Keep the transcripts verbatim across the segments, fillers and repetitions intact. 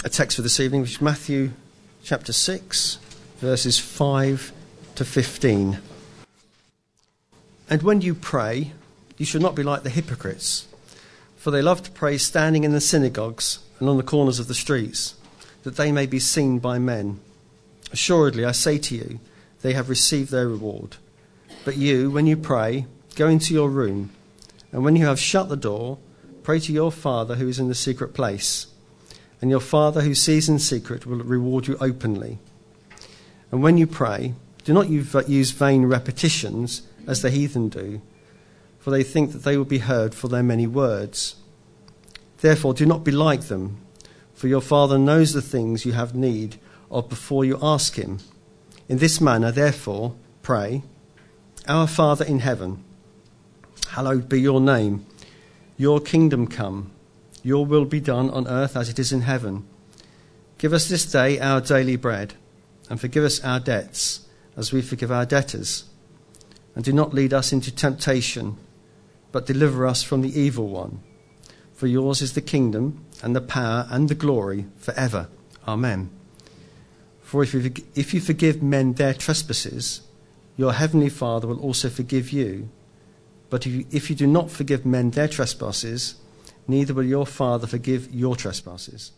a text for this evening, which is Matthew chapter six, verses five to fifteen. And when you pray, you should not be like the hypocrites, for they love to pray standing in the synagogues and on the corners of the streets, that they may be seen by men. Assuredly, I say to you, they have received their reward. But you, when you pray, go into your room, and when you have shut the door, pray to your Father who is in the secret place, and your Father who sees in secret will reward you openly. And when you pray, do not use vain repetitions as the heathen do, for they think that they will be heard for their many words. Therefore, do not be like them, for your Father knows the things you have need of before you ask him. In this manner, therefore, pray, Our Father in heaven, hallowed be your name. Your kingdom come. Your will be done on earth as it is in heaven. Give us this day our daily bread, and forgive us our debts, as we forgive our debtors. And do not lead us into temptation, but deliver us from the evil one. For yours is the kingdom, and the power, and the glory, forever. Amen. For if you, if you forgive men their trespasses, your heavenly Father will also forgive you. But if you, if you do not forgive men their trespasses, neither will your Father forgive your trespasses.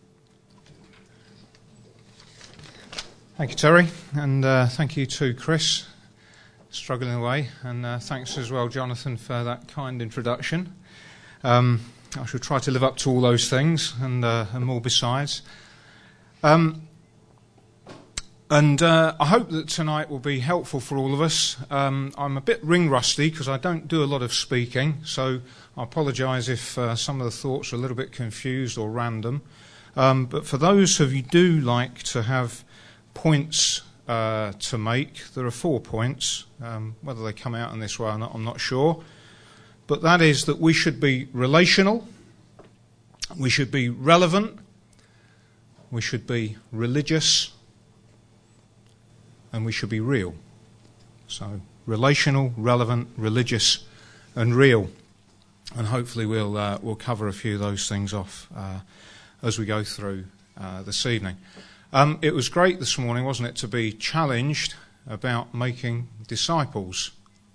Thank you, Terry, and uh, thank you to Chris, struggling away, and uh, thanks as well, Jonathan, for that kind introduction. Um, I shall try to live up to all those things and, uh, and more besides. Um, and uh, I hope that tonight will be helpful for all of us. Um, I'm a bit ring rusty because I don't do a lot of speaking, so I apologise if uh, some of the thoughts are a little bit confused or random. Um, but for those of you who do like to have points uh, to make, there are four points. Um, whether they come out in this way or not, I'm not sure. But that is that we should be relational, we should be relevant, we should be religious, and we should be real. So, relational, relevant, religious, and real. And hopefully we'll uh, we'll cover a few of those things off uh, as we go through uh, this evening. Um, it was great this morning, wasn't it, to be challenged about making disciples.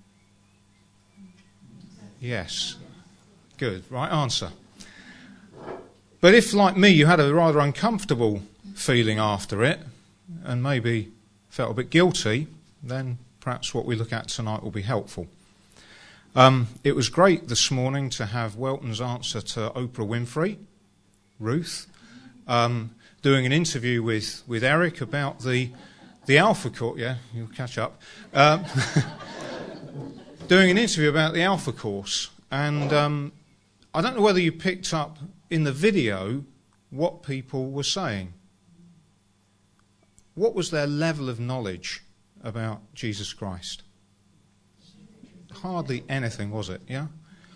Yes. Good. Right answer. But if, like me, you had a rather uncomfortable feeling after it and maybe felt a bit guilty, then perhaps what we look at tonight will be helpful. Um, it was great this morning to have Welton's answer to Oprah Winfrey, Ruth, um, doing an interview with, with Eric about the the Alpha Course. Yeah, you'll catch up. Um, doing an interview about the Alpha Course. And um, I don't know whether you picked up in the video what people were saying. What was their level of knowledge about Jesus Christ? Hardly anything, was it? Yeah?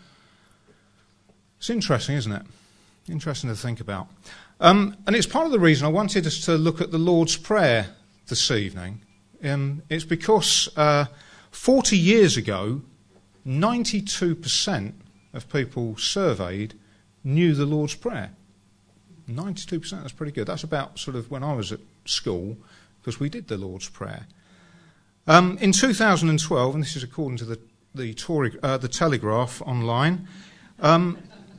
It's interesting, isn't it? Interesting to think about. Um, and it's part of the reason I wanted us to look at the Lord's Prayer this evening. Um, it's because uh, forty years ago, ninety-two percent of people surveyed knew the Lord's Prayer. ninety-two percent, that's pretty good. That's about sort of when I was at school, because we did the Lord's Prayer. Um, in two thousand twelve, and this is according to the the, Tory, uh, the Telegraph online, um,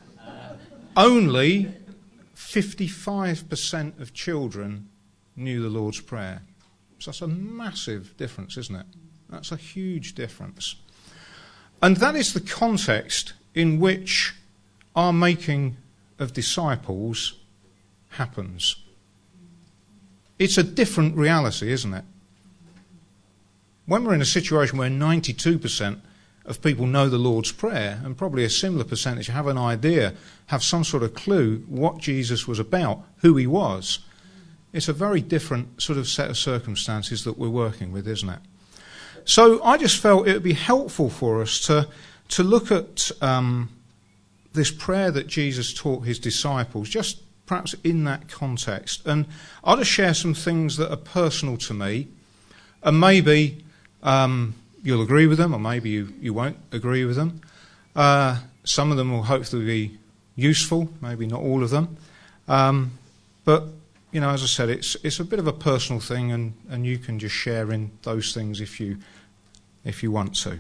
only fifty-five percent of children knew the Lord's Prayer. So that's a massive difference, isn't it? That's a huge difference. And that is the context in which our making of disciples happens. It's a different reality, isn't it? When we're in a situation where ninety-two percent of people know the Lord's Prayer, and probably a similar percentage have an idea, have some sort of clue what Jesus was about, who he was, it's a very different sort of set of circumstances that we're working with, isn't it? So I just felt it would be helpful for us to to look at um, this prayer that Jesus taught his disciples, just perhaps in that context. And I'll just share some things that are personal to me, and maybe um, you'll agree with them, or maybe you, you won't agree with them. Uh, some of them will hopefully be useful, maybe not all of them. Um, But, you know, as I said, it's it's a bit of a personal thing, and, and you can just share in those things if you if you want to.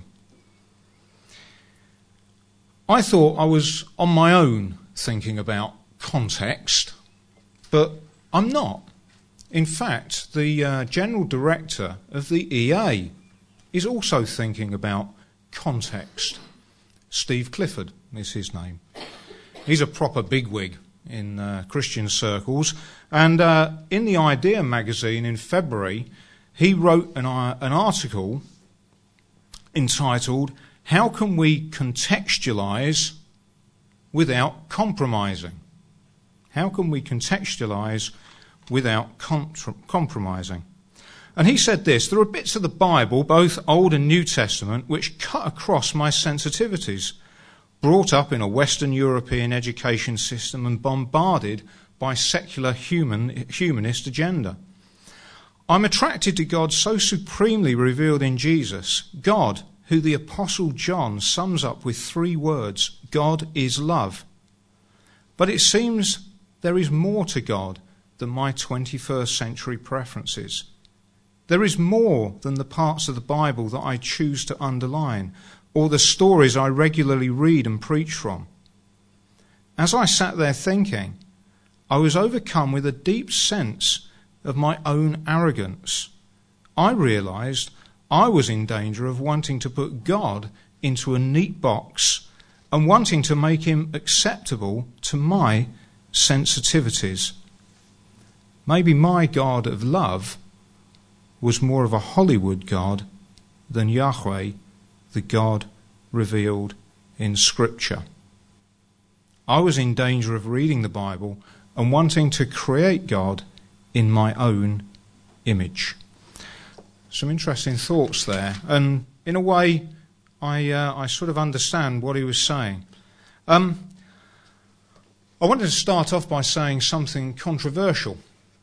I thought I was on my own thinking about context, but I'm not. In fact, the uh, General Director of the E A is also thinking about context. Steve Clifford is his name. He's a proper bigwig in uh, Christian circles, and uh, in the Idea magazine in February, he wrote an, uh, an article entitled, "How Can We Contextualise Without Compromising?" How can we contextualise without contra- compromising? And he said this: "There are bits of the Bible, both Old and New Testament, which cut across my sensitivities. Brought up in a Western European education system and bombarded by secular human, humanist agenda. I'm attracted to God so supremely revealed in Jesus, God, who the Apostle John sums up with three words: God is love. But it seems there is more to God than my twenty-first century preferences. There is more than the parts of the Bible that I choose to underline, or the stories I regularly read and preach from. As I sat there thinking, I was overcome with a deep sense of my own arrogance. I realised I was in danger of wanting to put God into a neat box and wanting to make him acceptable to my sensitivities. Maybe my God of love was more of a Hollywood God than Yahweh, the God revealed in Scripture. I was in danger of reading the Bible and wanting to create God in my own image." Some interesting thoughts there, and in a way I uh, I sort of understand what he was saying. Um, I wanted to start off by saying something controversial.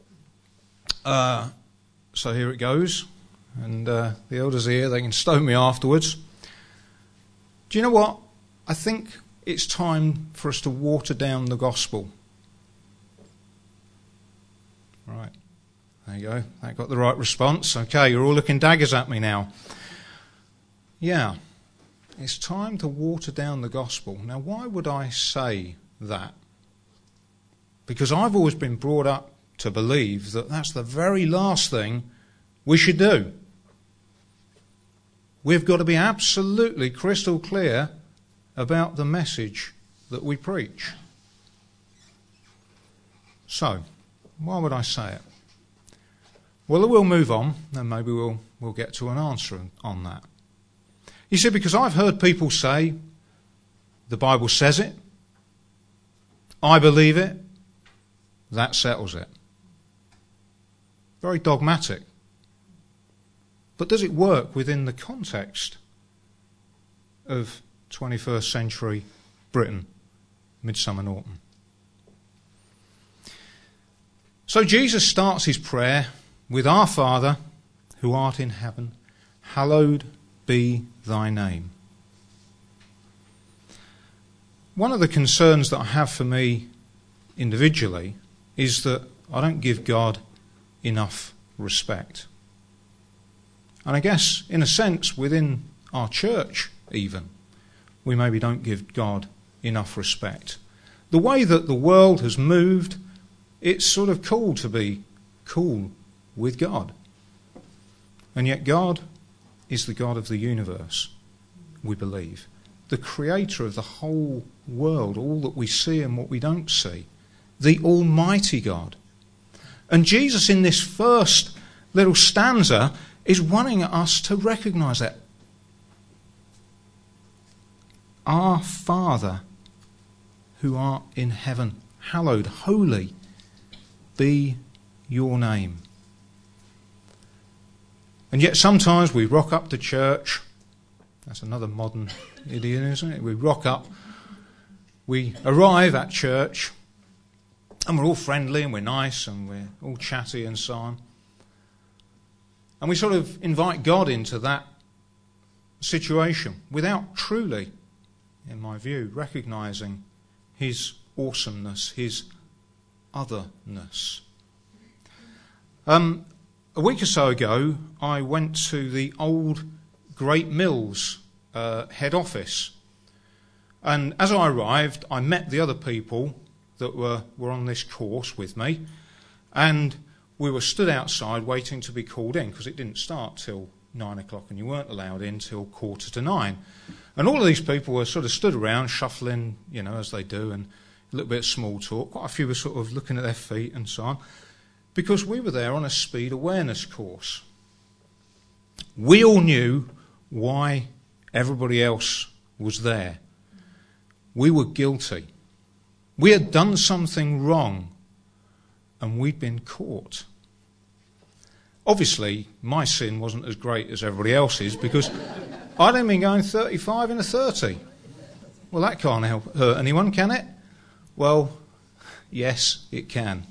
Uh, so here it goes, and uh, the elders here, they can stone me afterwards. Do you know what? I think it's time for us to water down the gospel. Right. There you go. That got the right response. Okay, you're all looking daggers at me now. Yeah. It's time to water down the gospel. Now, why would I say that? Because I've always been brought up to believe that that's the very last thing we should do. We've got to be absolutely crystal clear about the message that we preach. So, why would I say it? Well, we'll move on, and maybe we'll we'll get to an answer on that. You see, because I've heard people say, the Bible says it, I believe it, that settles it. Very dogmatic. But does it work within the context of twenty-first century Britain, Midsummer Norton? So Jesus starts his prayer with, "Our Father, who art in heaven, hallowed be thy name." One of the concerns that I have for me individually is that I don't give God enough respect. And I guess, in a sense, within our church even, we maybe don't give God enough respect. The way that the world has moved, it's sort of cool to be cool with God. And yet God is the God of the universe, we believe. The creator of the whole world, all that we see and what we don't see. The Almighty God. And Jesus, in this first little stanza, is wanting us to recognise that. Our Father, who art in heaven, hallowed, holy, be your name. And yet sometimes we rock up to church. That's another modern idiom, isn't it? We rock up, we arrive at church, and we're all friendly and we're nice and we're all chatty and so on. And we sort of invite God into that situation without truly, in my view, recognising his awesomeness, his otherness. Um, a week or so ago, I went to the old Great Mills uh, head office. And as I arrived, I met the other people that were, were on this course with me. And we were stood outside waiting to be called in, because it didn't start till nine o'clock and you weren't allowed in till quarter to nine. And all of these people were sort of stood around, shuffling, you know, as they do, and a little bit of small talk. Quite a few were sort of looking at their feet and so on, because we were there on a speed awareness course. We all knew why everybody else was there. We were guilty. We had done something wrong, and we'd been caught. Obviously, my sin wasn't as great as everybody else's, because I'd only been going thirty-five in a thirty. Well, that can't help hurt anyone, can it? Well, yes, it can.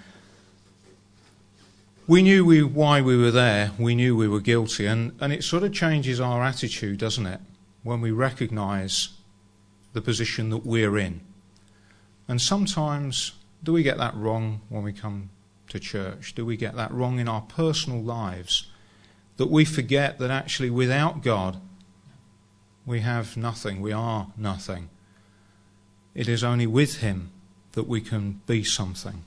We knew we, why we were there. We knew we were guilty. And, and it sort of changes our attitude, doesn't it, when we recognise the position that we're in. And sometimes, do we get that wrong when we come to church? Do we get that wrong in our personal lives? That we forget that actually without God, we have nothing. We are nothing. It is only with Him that we can be something.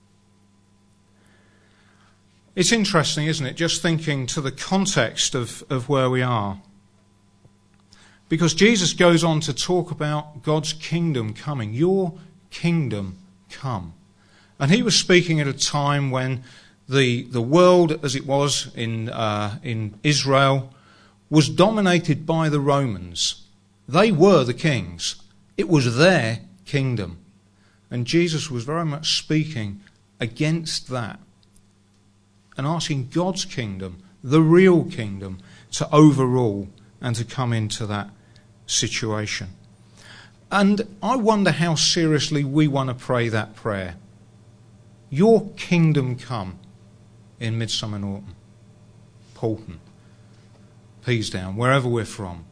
It's interesting, isn't it, just thinking to the context of, of where we are. Because Jesus goes on to talk about God's kingdom coming. Your kingdom come. And he was speaking at a time when the the world, as it was in uh, in Israel, was dominated by the Romans. They were the kings. It was their kingdom. And Jesus was very much speaking against that and asking God's kingdom, the real kingdom, to overrule and to come into that situation. And I wonder how seriously we want to pray that prayer. Your kingdom come in Midsummer Norton, Poulton, Peasdown, wherever we're from.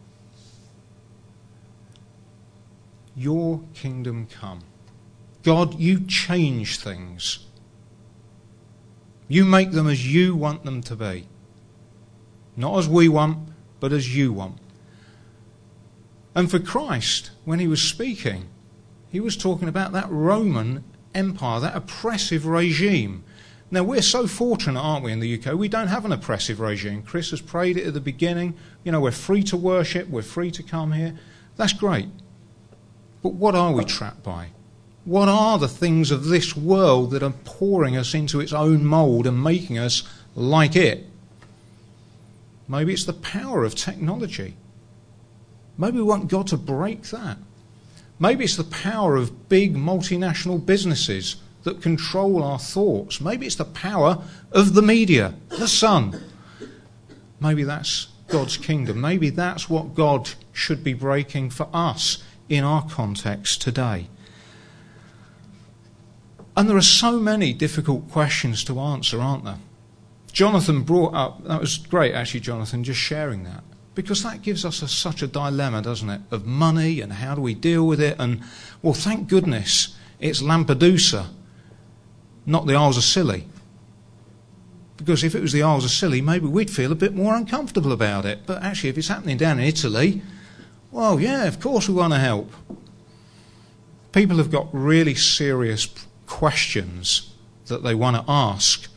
Your kingdom come. God, you change things. You make them as you want them to be. Not as we want, but as you want. And for Christ, when he was speaking, he was talking about that Roman Empire, that oppressive regime. Now, we're so fortunate, aren't we, in the U K? We don't have an oppressive regime. Chris has prayed it at the beginning. You know, we're free to worship. We're free to come here. That's great. But what are we trapped by? What are the things of this world that are pouring us into its own mould and making us like it? Maybe it's the power of technology. Maybe we want God to break that. Maybe it's the power of big multinational businesses that control our thoughts. Maybe it's the power of the media, the Sun. Maybe that's God's kingdom. Maybe that's what God should be breaking for us in our context today. And there are so many difficult questions to answer, aren't there? Jonathan brought up, that was great actually, Jonathan, just sharing that. Because that gives us a, such a dilemma, doesn't it, of money and how do we deal with it. And, well, thank goodness it's Lampedusa, not the Isles of Scilly. Because if it was the Isles of Scilly, maybe we'd feel a bit more uncomfortable about it. But actually, if it's happening down in Italy, well, yeah, of course we want to help. People have got really serious questions that they want to ask.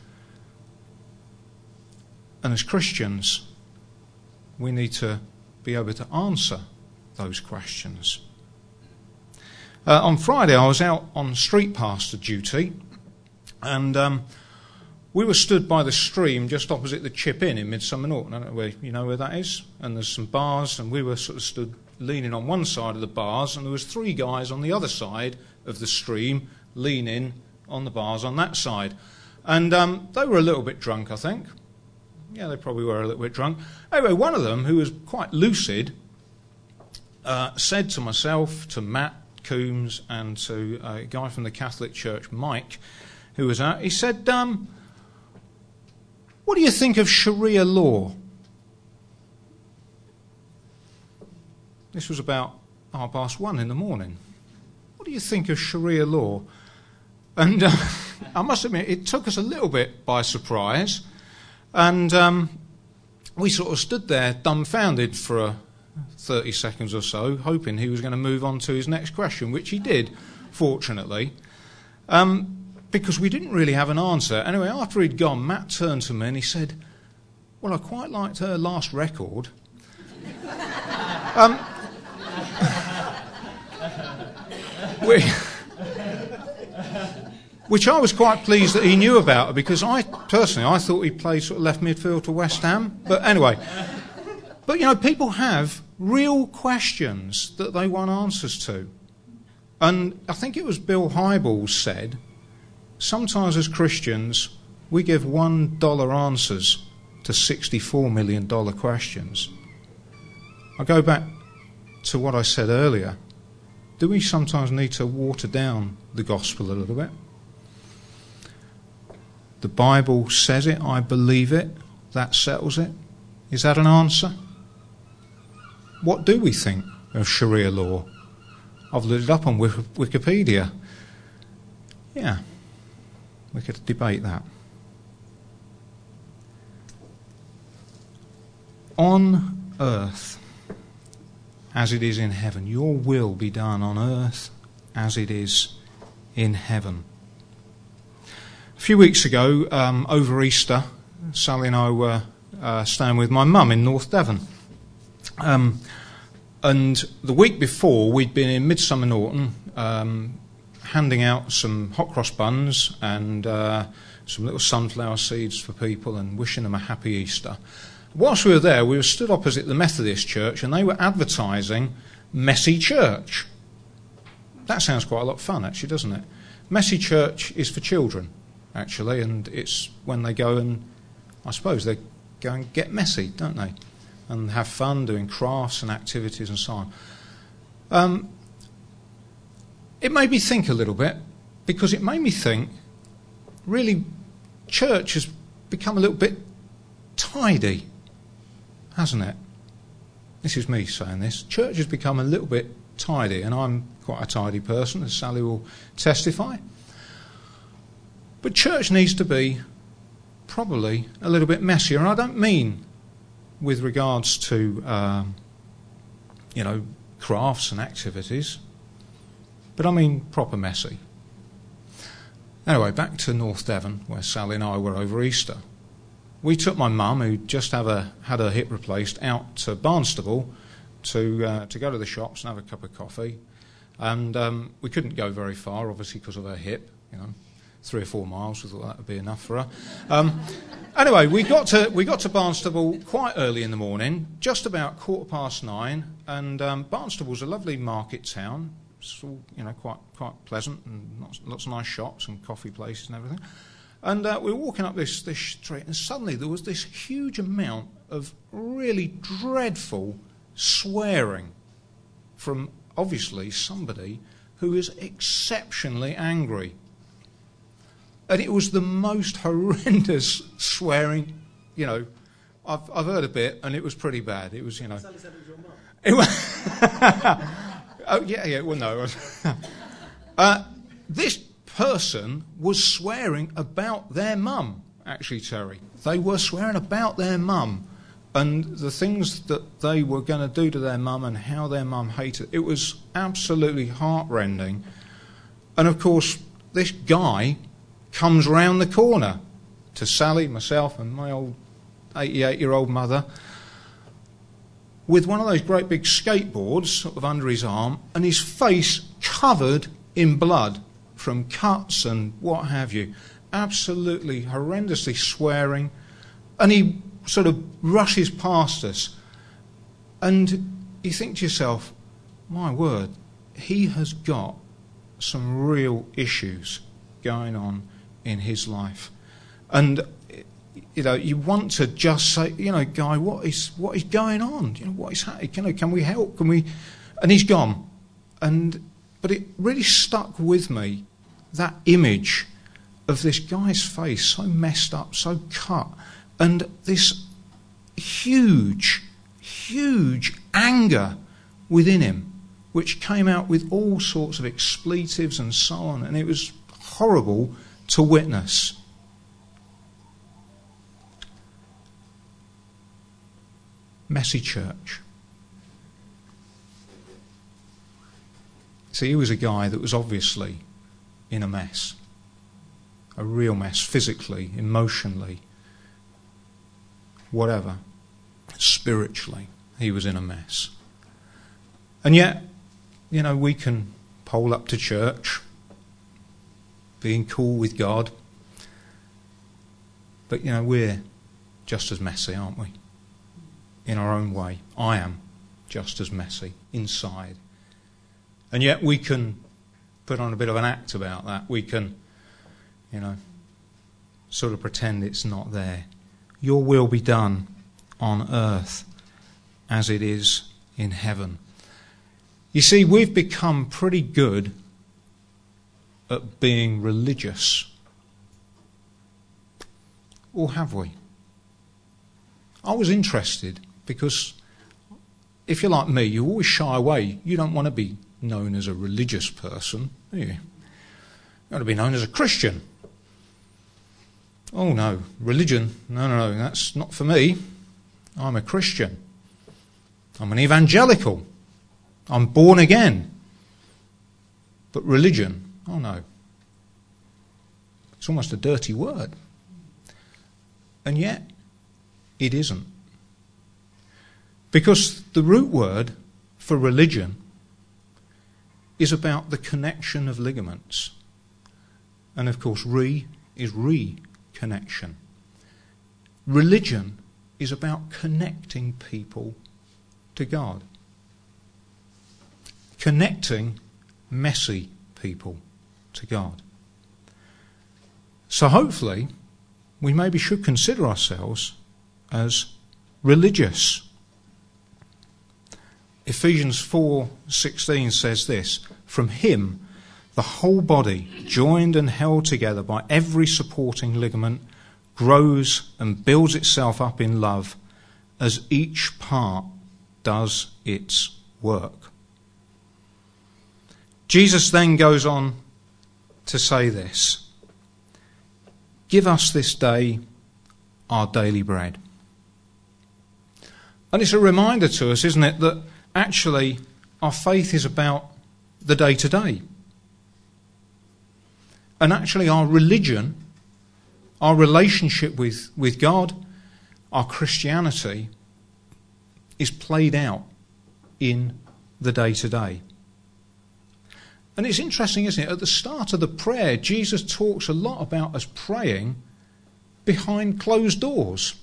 And as Christians, we need to be able to answer those questions. Uh, on Friday, I was out on street pastor duty, and um, we were stood by the stream just opposite the Chip Inn in Midsummer Norton. I don't know where you know where that is. And there's some bars, and we were sort of stood leaning on one side of the bars, and there was three guys on the other side of the stream leaning on the bars on that side. And um, they were a little bit drunk, I think. Yeah, they probably were a little bit drunk. Anyway, one of them, who was quite lucid, uh, said to myself, to Matt Coombs, and to a guy from the Catholic Church, Mike, who was out, he said, um, what do you think of Sharia law? This was about half past one in the morning. What do you think of Sharia law? And uh, I must admit, it took us a little bit by surprise. And um, we sort of stood there dumbfounded for uh, thirty seconds or so, hoping he was going to move on to his next question, which he did, fortunately, um, because we didn't really have an answer. Anyway, after he'd gone, Matt turned to me and he said, well, I quite liked her last record. um, we... Which I was quite pleased that he knew about, because I, personally, I thought he played sort of left midfield for West Ham. But anyway, but you know, people have real questions that they want answers to. And I think it was Bill Hybels said, sometimes as Christians, we give one dollar answers to sixty-four million dollars questions. I go back to what I said earlier. Do we sometimes need to water down the gospel a little bit? The Bible says it, I believe it, that settles it. Is that an answer? What do we think of Sharia law? I've looked it up on Wikipedia. Yeah, we could debate that. On earth as it is in heaven, your will be done on earth as it is in heaven. A few weeks ago, um, over Easter, Sally and I were uh, staying with my mum in North Devon. Um, and the week before, we'd been in Midsummer Norton um, handing out some hot cross buns and uh, some little sunflower seeds for people and wishing them a happy Easter. Whilst we were there, we were stood opposite the Methodist church and they were advertising Messy Church. That sounds quite a lot of fun, actually, doesn't it? Messy Church is for children, actually, and it's when they go and, I suppose, they go and get messy, don't they? And have fun doing crafts and activities and so on. Um, it made me think a little bit, because it made me think, really, church has become a little bit tidy, hasn't it? This is me saying this. Church has become a little bit tidy, and I'm quite a tidy person, as Sally will testify. But church needs to be probably a little bit messier, and I don't mean with regards to, um, you know, crafts and activities, but I mean proper messy. Anyway, back to North Devon, where Sally and I were over Easter. We took my mum, who just have a, had her hip replaced, out to Barnstable to uh, to go to the shops and have a cup of coffee. And um, we couldn't go very far, obviously, because of her hip, you know. Three or four miles, we thought that would be enough for her. Um, anyway, we got to we got to Barnstable quite early in the morning, just about quarter past nine, and um, Barnstable's a lovely market town. It's all, you know, quite quite pleasant, and lots, lots of nice shops and coffee places and everything. And uh, we were walking up this, this street, and suddenly there was this huge amount of really dreadful swearing from, obviously, somebody who is exceptionally angry. And it was the most horrendous swearing, you know. I've I've heard a bit, and it was pretty bad. It was, you know. Sally said it was your mum. It was. Oh yeah, yeah. Well, no. uh, this person was swearing about their mum. Actually, Terry, they were swearing about their mum and the things that they were going to do to their mum and how their mum hated. It was absolutely heartrending. And of course, this guy comes round the corner to Sally, myself and my old eighty-eight-year-old mother with one of those great big skateboards sort of under his arm and his face covered in blood from cuts and what have you. Absolutely horrendously swearing. And he sort of rushes past us. And you think to yourself, my word, he has got some real issues going on in his life. And you know, you want to just say, you know, guy, what is what is going on? You know, what is happening? Can, can we help? Can we? And he's gone. And but it really stuck with me, that image of this guy's face so messed up, so cut, and this huge, huge anger within him, which came out with all sorts of expletives and so on, and it was horrible to witness. Messy church. See, he was a guy that was obviously in a mess. A real mess, physically, emotionally, whatever. Spiritually, he was in a mess. And yet, you know, we can pole up to church, being cool with God. But, you know, we're just as messy, aren't we? In our own way. I am just as messy inside. And yet we can put on a bit of an act about that. We can, you know, sort of pretend it's not there. Your will be done on earth as it is in heaven. You see, we've become pretty good at being religious. Or have we? I was interested because if you're like me, you always shy away. You don't want to be known as a religious person, do you? You want to be known as a Christian. Oh no, religion, no, no, no, that's not for me. I'm a Christian. I'm an evangelical. I'm born again. But religion, oh no. It's almost a dirty word. And yet, it isn't. Because the root word for religion is about the connection of ligaments. And of course, re is reconnection. Religion is about connecting people to God. Connecting messy people to God. So hopefully, we maybe should consider ourselves as religious. Ephesians four sixteen says this, "From him the whole body, joined and held together by every supporting ligament, grows and builds itself up in love as each part does its work." Jesus then goes on to say this, "Give us this day our daily bread." And it's a reminder to us, isn't it, that actually our faith is about the day-to-day. And actually our religion, our relationship with, with God, our Christianity, is played out in the day-to-day. And it's interesting, isn't it? At the start of the prayer, Jesus talks a lot about us praying behind closed doors.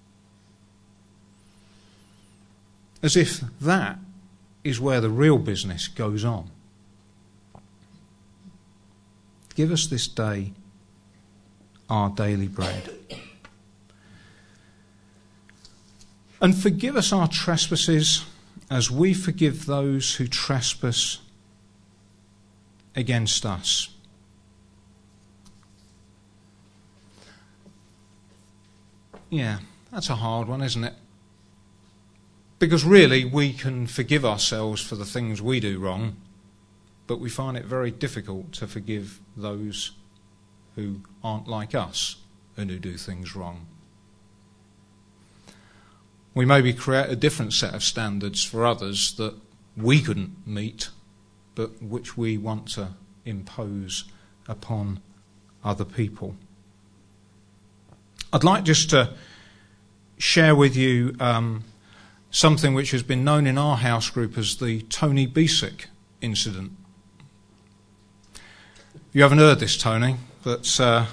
As if that is where the real business goes on. Give us this day our daily bread. And forgive us our trespasses as we forgive those who trespass against us. Yeah, that's a hard one, isn't it? Because really we can forgive ourselves for the things we do wrong, but we find it very difficult to forgive those who aren't like us and who do things wrong. We maybe create a different set of standards for others that we couldn't meet, but which we want to impose upon other people. I'd like just to share with you um, something which has been known in our house group as the Tony Besick incident. You haven't heard this, Tony, but uh,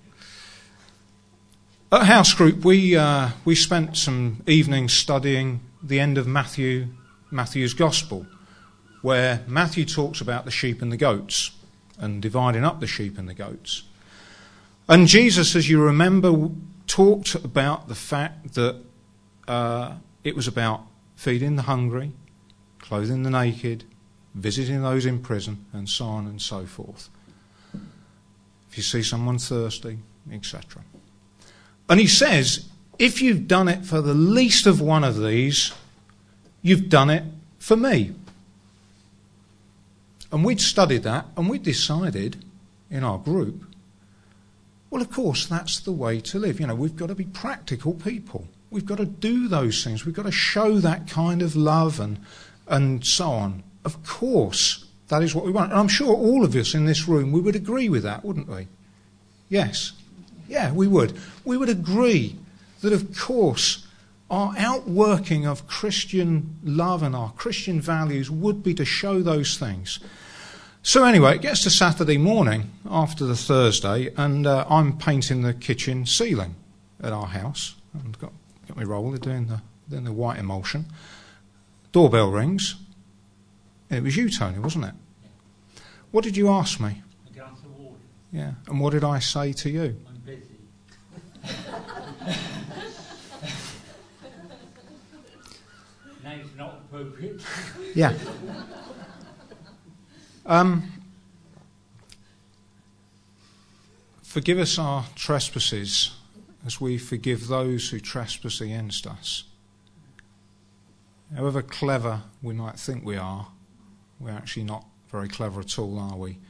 at house group we uh, we spent some evenings studying the end of Matthew Matthew's Gospel, where Matthew talks about the sheep and the goats and dividing up the sheep and the goats. And Jesus, as you remember, talked about the fact that uh, it was about feeding the hungry, clothing the naked, visiting those in prison, and so on and so forth. If you see someone thirsty, et cetera. And he says, if you've done it for the least of one of these, you've done it for me. And we'd studied that, and we decided in our group, well, of course, that's the way to live. You know, we've got to be practical people. We've got to do those things. We've got to show that kind of love and and so on. Of course, that is what we want. And I'm sure all of us in this room, we would agree with that, wouldn't we? Yes. Yeah, we would. We would agree that, of course, our outworking of Christian love and our Christian values would be to show those things. So anyway, it gets to Saturday morning after the Thursday, and uh, I'm painting the kitchen ceiling at our house. And got got me roller doing the doing the white emulsion. Doorbell rings. It was you, Tony, wasn't it? Yeah. What did you ask me? A glass of water. Yeah. And what did I say to you? I'm busy. Now it's not appropriate. Yeah. Um, forgive us our trespasses as we forgive those who trespass against us. However clever we might think we are, we're actually not very clever at all, are we?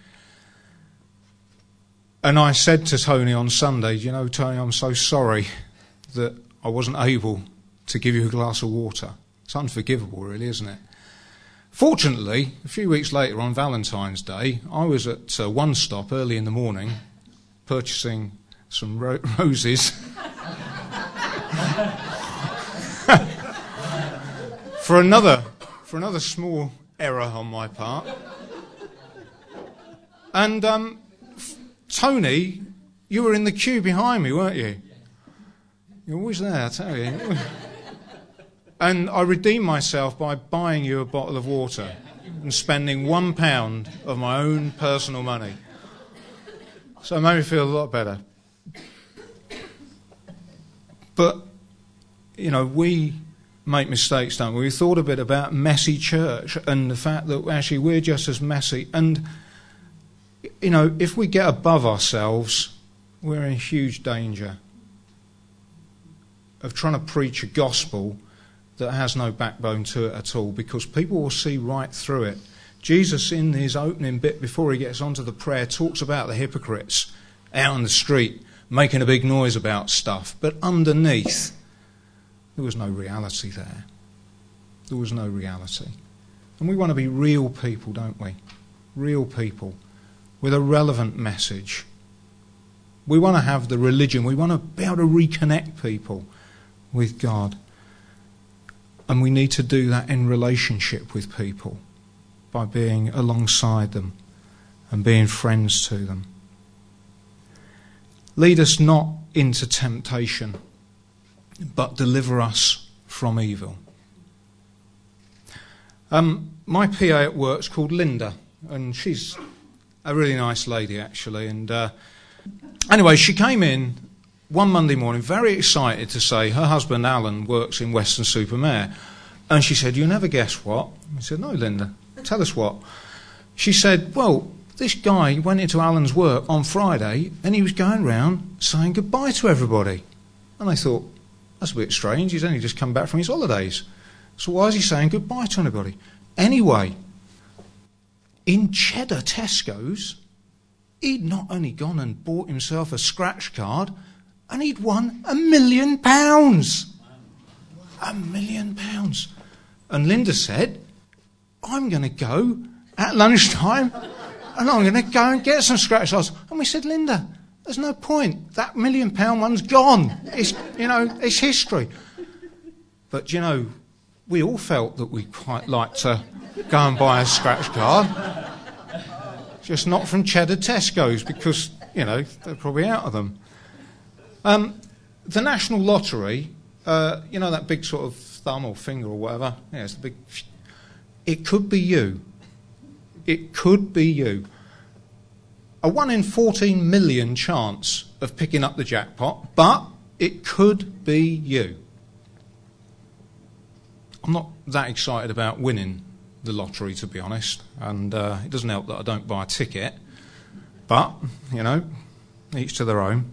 And I said to Tony on Sunday, you know, Tony, I'm so sorry that I wasn't able to give you a glass of water. It's unforgivable, really, isn't it? Fortunately, a few weeks later on Valentine's Day, I was at uh, One Stop early in the morning purchasing some ro- roses for another for another small error on my part. And um, f- Tony, you were in the queue behind me, weren't you? You're always there, I tell you. And I redeemed myself by buying you a bottle of water and spending one pound of my own personal money. So it made me feel a lot better. But, you know, we make mistakes, don't we? We thought a bit about messy church and the fact that actually we're just as messy. And, you know, if we get above ourselves, we're in huge danger of trying to preach a gospel that has no backbone to it at all, because people will see right through it. Jesus, in his opening bit before he gets onto the prayer, talks about the hypocrites out on the street making a big noise about stuff, but underneath there was no reality there. There was no reality. And we want to be real people, don't we? Real people with a relevant message. We want to have the religion. We want to be able to reconnect people with God. And we need to do that in relationship with people by being alongside them and being friends to them. Lead us not into temptation, but deliver us from evil. Um, my P A at work's called Linda, and she's a really nice lady, actually. And uh, anyway, she came in one Monday morning, very excited to say her husband Alan works in Weston-super-Mare. And she said, "You never guess what?" I said, "No, Linda, tell us what." She said, "Well, this guy went into Alan's work on Friday and he was going round saying goodbye to everybody." And I thought, that's a bit strange. He's only just come back from his holidays. So why is he saying goodbye to anybody? Anyway, in Cheddar Tesco's, he'd not only gone and bought himself a scratch card, and he'd won a million pounds. A million pounds. And Linda said, "I'm going to go at lunchtime and I'm going to go and get some scratch cards." And we said, "Linda, there's no point. That million pound one's gone. It's, you know, it's history." But, you know, we all felt that we'd quite like to go and buy a scratch card. Just not from Cheddar Tesco's, because, you know, they're probably out of them. Um, the National Lottery, uh, you know, that big sort of thumb or finger or whatever, yeah, it's the big... It could be you. It could be you. A one in fourteen million chance of picking up the jackpot, but it could be you. I'm not that excited about winning the lottery, to be honest, and uh, it doesn't help that I don't buy a ticket, but, you know, each to their own.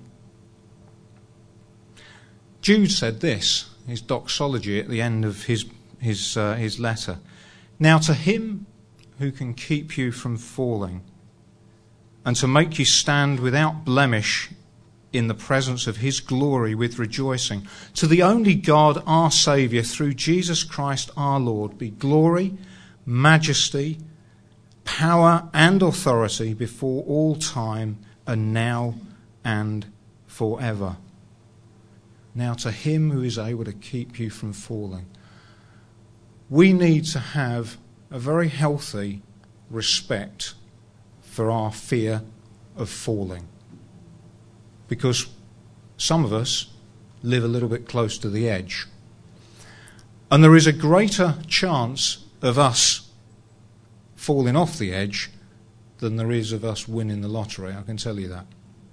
Jude said this, his doxology at the end of his his uh, his letter. "Now to him who can keep you from falling and to make you stand without blemish in the presence of his glory with rejoicing. To the only God, our Saviour, through Jesus Christ our Lord, be glory, majesty, power and authority before all time and now and forever. Now to him who is able to keep you from falling. We need to have a very healthy respect for our fear of falling. Because some of us live a little bit close to the edge. And there is a greater chance of us falling off the edge than there is of us winning the lottery, I can tell you that.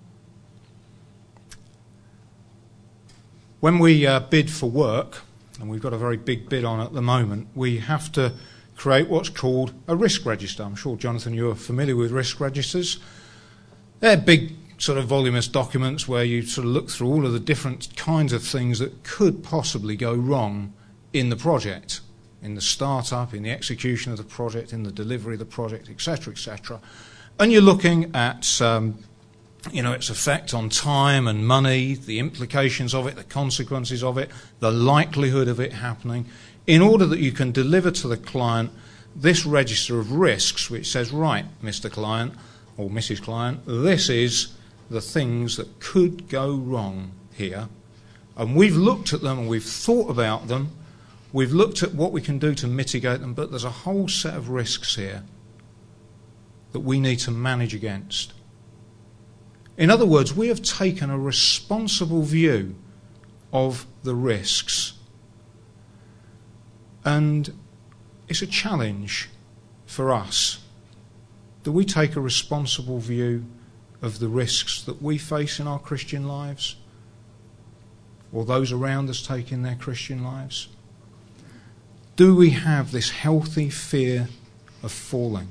When we uh, bid for work, and we've got a very big bid on at the moment, we have to create what's called a risk register. I'm sure, Jonathan, you're familiar with risk registers. They're big sort of voluminous documents where you sort of look through all of the different kinds of things that could possibly go wrong in the project, in the start-up, in the execution of the project, in the delivery of the project, et cetera, et cetera. And you're looking at, um, you know, its effect on time and money, the implications of it, the consequences of it, the likelihood of it happening, in order that you can deliver to the client this register of risks, which says, right, Mister Client or Missus Client, this is the things that could go wrong here. And we've looked at them and we've thought about them. We've looked at what we can do to mitigate them, but there's a whole set of risks here that we need to manage against. In other words, we have taken a responsible view of the risks. And it's a challenge for us that we take a responsible view of the risks that we face in our Christian lives, or those around us take in their Christian lives. Do we have this healthy fear of falling?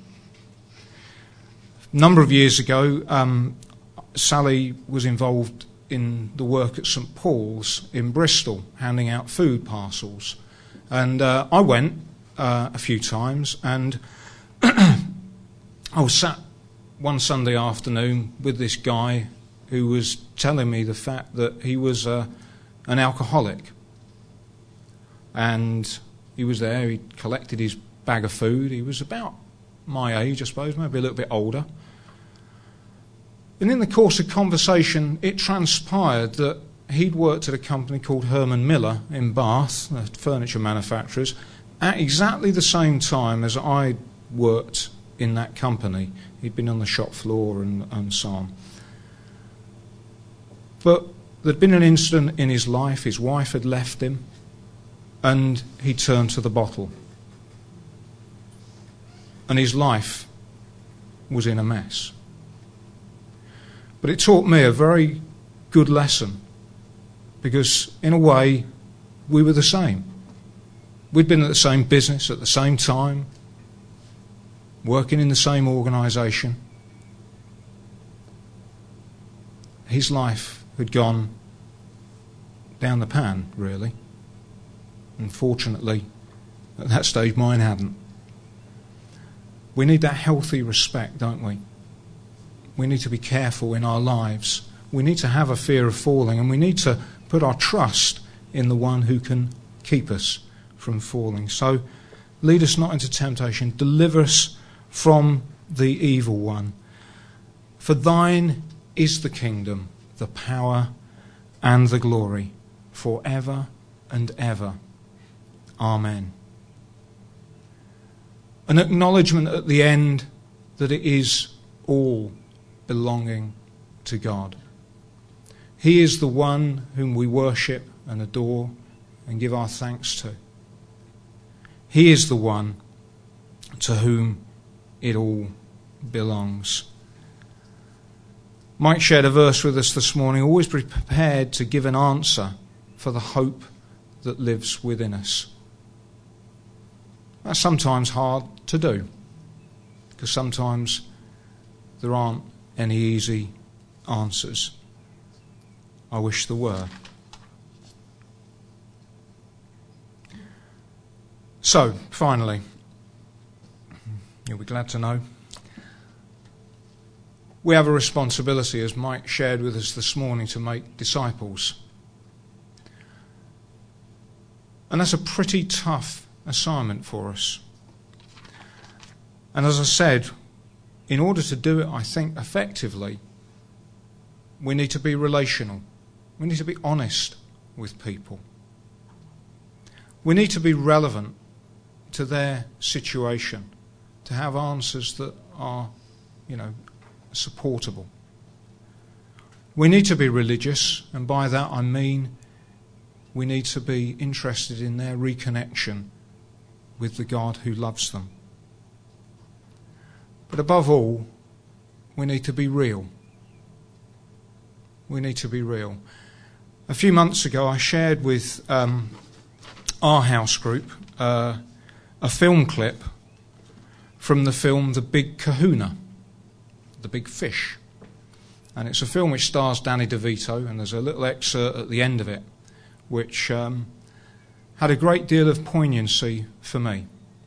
A number of years ago, um, Sally was involved in the work at St Paul's in Bristol, handing out food parcels. And uh, I went uh, a few times, and I was sat one Sunday afternoon with this guy who was telling me the fact that he was uh, an alcoholic. And he was there, he collected his bag of food. He was about my age, I suppose, maybe a little bit older. And in the course of conversation, it transpired that he'd worked at a company called Herman Miller in Bath, furniture manufacturers, at exactly the same time as I worked in that company. He'd been on the shop floor and, and so on. But there'd been an incident in his life. His wife had left him, and he turned to the bottle. And his life was in a mess. But it taught me a very good lesson, because in a way we were the same. We'd been at the same business at the same time, working in the same organisation. His life had gone down the pan, really. Unfortunately, at that stage mine hadn't. We need that healthy respect, don't we? We need to be careful in our lives. We need to have a fear of falling, and we need to put our trust in the one who can keep us from falling. So, lead us not into temptation. Deliver us from the evil one. For thine is the kingdom, the power, and the glory, forever and ever. Amen. An acknowledgement at the end that it is all belonging to God. He is the one whom we worship and adore and give our thanks to. He is the one to whom it all belongs. Mike shared a verse with us this morning. Always be prepared to give an answer for the hope that lives within us. That's sometimes hard to do, because sometimes there aren't any easy answers. I wish there were. So, finally, you'll be glad to know we have a responsibility, as Mike shared with us this morning, to make disciples. And that's a pretty tough assignment for us. And as I said, in order to do it, I think, effectively, we need to be relational. We need to be honest with people. We need to be relevant to their situation, to have answers that are, you know, supportable. We need to be religious, and by that I mean we need to be interested in their reconnection with the God who loves them. But above all, we need to be real. We need to be real. A few months ago I shared with um, our house group uh, a film clip from the film The Big Kahuna, The Big Fish. And it's a film which stars Danny DeVito, and there's a little excerpt at the end of it which um, had a great deal of poignancy for me.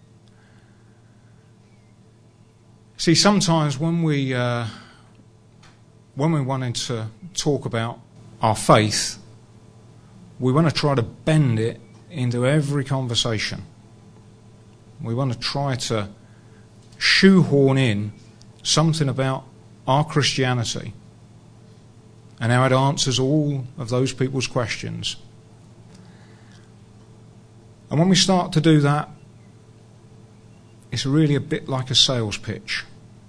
See, sometimes when we uh, when we wanted to talk about our faith, we want to try to bend it into every conversation. We want to try to shoehorn in something about our Christianity and how it answers all of those people's questions. And when we start to do that, it's really a bit like a sales pitch.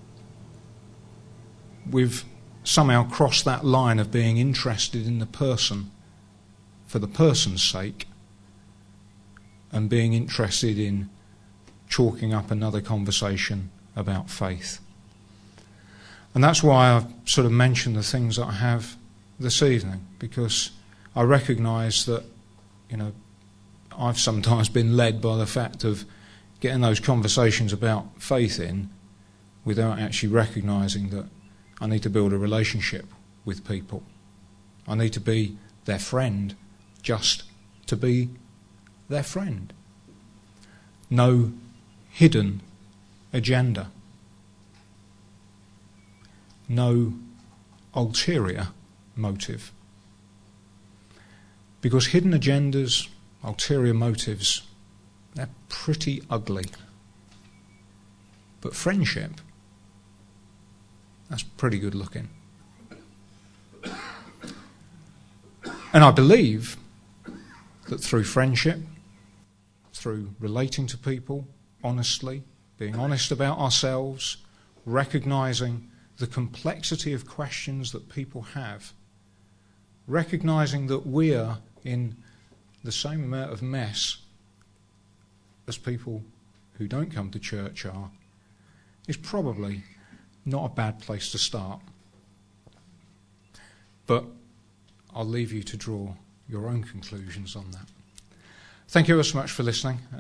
We've somehow crossed that line of being interested in the person for the person's sake and being interested in chalking up another conversation about faith. And that's why I've sort of mentioned the things that I have this evening, because I recognise that, you know, I've sometimes been led by the fact of getting those conversations about faith in without actually recognising that I need to build a relationship with people. I need to be their friend just to be their friend. No hidden agenda. No ulterior motive. Because hidden agendas, ulterior motives, they're pretty ugly. But friendship, that's pretty good looking. And I believe that through friendship, through relating to people honestly, being honest about ourselves, recognising the complexity of questions that people have, recognising that we are in the same amount of mess as people who don't come to church are, is probably not a bad place to start. But I'll leave you to draw your own conclusions on that. Thank you ever so much for listening.